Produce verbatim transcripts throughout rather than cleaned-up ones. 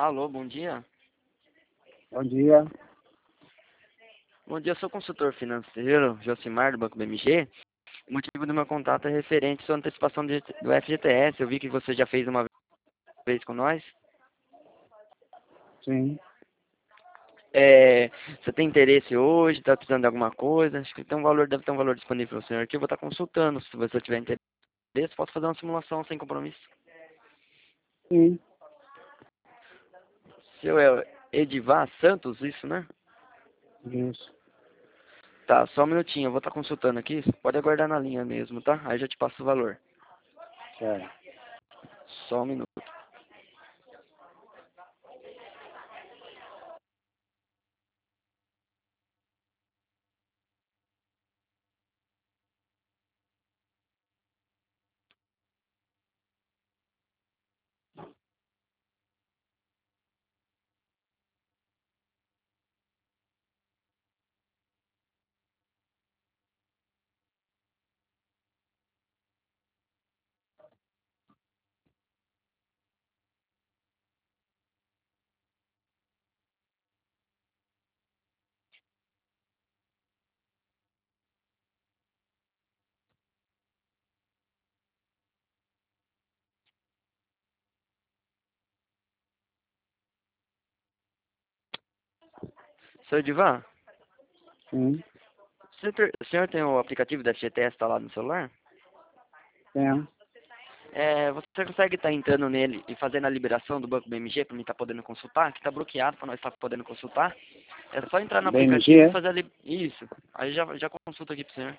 Alô, bom dia. Bom dia. Bom dia, eu sou consultor financeiro, Josimar, do Banco B M G. O motivo do meu contato é referente à sua antecipação de- do F G T S. Eu vi que você já fez uma vez com nós. Sim. É, você tem interesse hoje? Está precisando de alguma coisa? Acho que tem um valor, deve ter um valor disponível para o senhor aqui. Eu vou estar consultando. Se você tiver interesse, posso fazer uma simulação sem compromisso. Sim. Seu é Edivar Santos, isso, né? Isso. Tá, só um minutinho, eu vou estar consultando aqui. Pode aguardar na linha mesmo, tá? Aí já te passo o valor. Certo. Só um minuto. Seu Edivar, Sim. você ter- o senhor tem o aplicativo da F G T S instalado no celular? Tenho. É, você consegue estar entrando nele e fazendo a liberação do Banco B M G para mim estar podendo consultar? Que está bloqueado para nós estar podendo consultar. É só entrar no aplicativo e B M G? fazer a li... Isso. Aí já, já consulta aqui pro senhor.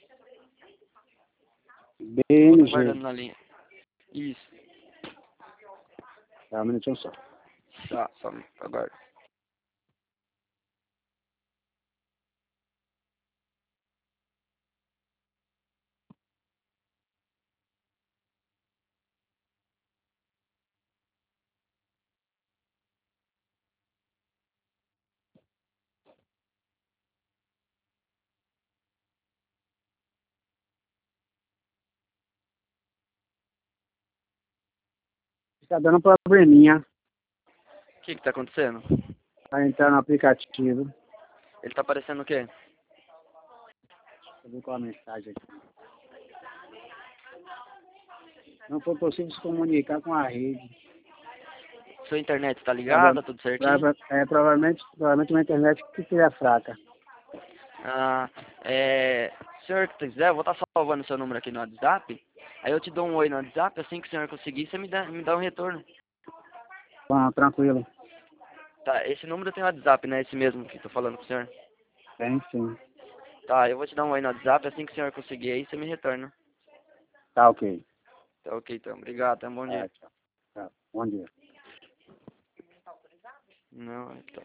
Eu vou estar guardando B M G. na linha. Isso. Tá, um minutinho só. Tá, só agora. Tá dando probleminha. O que que tá acontecendo? Pra entrar no aplicativo. Ele tá aparecendo o quê? Deixa eu ver qual a mensagem aqui. Não foi possível se comunicar com a rede. Sua internet tá Prova- ligada, tudo certinho? prova- É, provavelmente, provavelmente uma internet que seria fraca. Ah, é... Se o senhor quiser, eu vou estar salvando seu número aqui no WhatsApp. Aí eu te dou um oi no WhatsApp, assim que o senhor conseguir, você me dá, me dá um retorno. Bom, tranquilo. Tá, esse número tem WhatsApp, né? Esse mesmo que tô falando com o senhor. Tem sim. Tá, eu vou te dar um oi no WhatsApp, assim que o senhor conseguir aí, você me retorna. Tá ok. Tá ok, então. Obrigado, tá? Bom Tá, dia. tchau. Tá. Bom dia. Não, então.